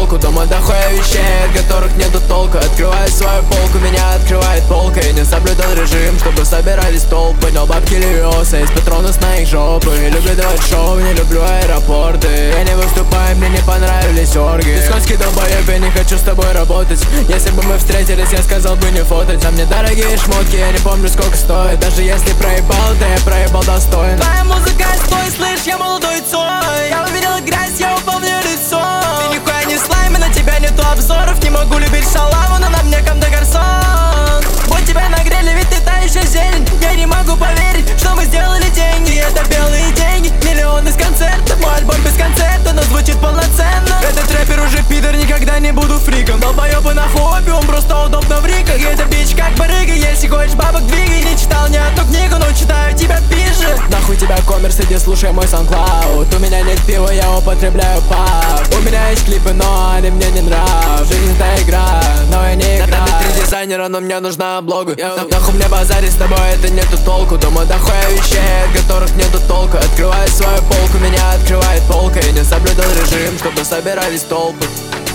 толку. Дома дохуя вещей, от которых нету толка. Открываю свою полку, меня открывает полка. И не соблюдал режим, чтобы собирались толпы. Но бабки льются из патронов с моих жопы. Люблю давать шоу, не люблю аэропорты. Я не выступаю, мне не понравились орги. Исконский долбоеб, я не хочу с тобой работать. Если бы мы встретились, я сказал бы не фотать. А мне дорогие шмотки, я не помню сколько стоит. Даже если проебал, то я проебал достойно. Твоя музыка, стой, слышь, я молодой Цой. Я увидел грязь, я упал в нее лицо. Ты нихуя не слайм, и на тебя нету обзоров. Не могу любить шалаву, но на мне Кам де Гарсон. Вот тебя нагрели, ведь ты та еще зелень. Я не могу поверить, что мы сделали деньги. Это белые деньги, миллионы с концертов. Мой альбом без концерта, но звучит полноценно. Этот рэпер уже пидор, никогда не буду фриком. Долбоёбы на хобби, он просто удобно в риках. И эта бич как барыга, если хочешь бабок двигай. Не читал ни одну книгу, но читаю тебя пиже. Нахуй тебя коммерс, иди слушай мой SoundCloud. У меня нет пива, я употребляю пап. У меня есть клипы, но они мне не нравятся. Жизнь это игра, но я не играю. На 3 дизайнера, но мне нужна облога. Нахуй мне базарить с тобой, это нету толку. Дома дохуя вещей, от которых нету толка. Открываю свою полку, меня открывает полка. И не соблюдал режим, чтобы собирались толпы.